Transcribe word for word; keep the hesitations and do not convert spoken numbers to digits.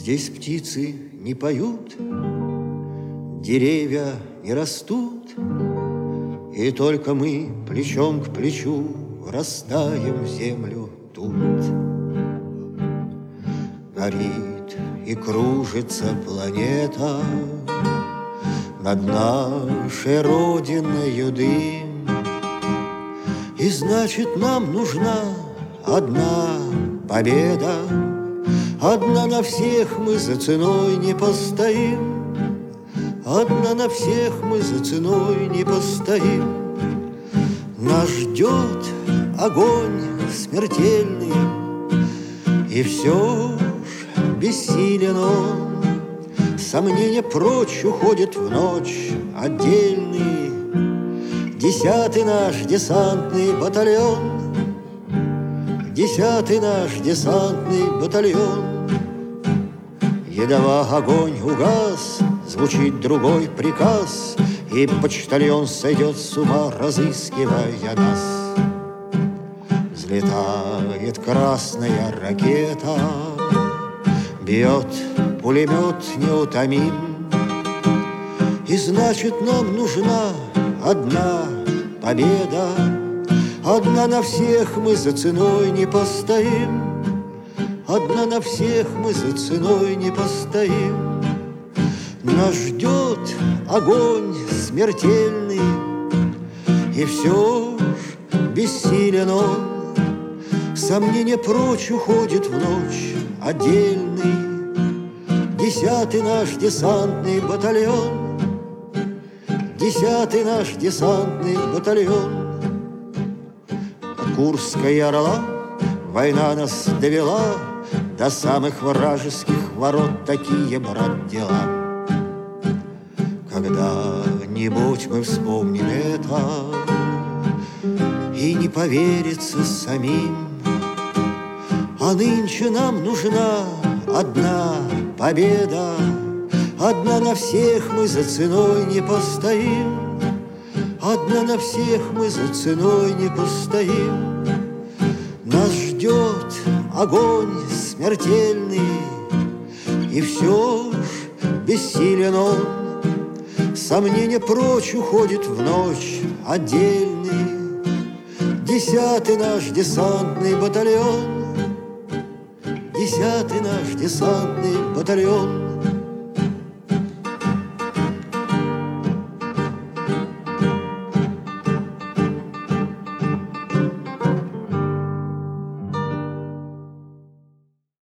Здесь птицы не поют, деревья не растут, и только мы плечом к плечу растаем в землю тут. Горит и кружится планета над нашей родиною дым, и значит, нам нужна одна победа. Одна на всех мы за ценой не постоим, одна на всех мы за ценой не постоим. Нас ждет огонь смертельный, и все ж бессилен он. Сомнения прочь уходят в ночь отдельный десятый наш десантный батальон. Десятый наш десантный батальон. Едва огонь угас, звучит другой приказ, и почтальон сойдет с ума, разыскивая нас. Взлетает красная ракета, бьет пулемет неутомим, и значит, нам нужна одна победа. Одна на всех мы за ценой не постоим, одна на всех мы за ценой не постоим. Нас ждет огонь смертельный, и все ж бессилен он. Сомнения прочь уходит в ночь отдельный десятый наш десантный батальон. Десятый наш десантный батальон. Курская Орла война нас довела до самых вражеских ворот. Такие, брат, дела. Когда-нибудь мы вспомним это, и не поверится самим. А нынче нам нужна одна победа. Одна на всех мы за ценой не постоим, одна на всех мы за ценой не постоим. Нас ждет огонь смертельный, и все ж бессилен он. Сомнения прочь уходит в ночь отдельный десятый наш десантный батальон. Десятый наш десантный батальон.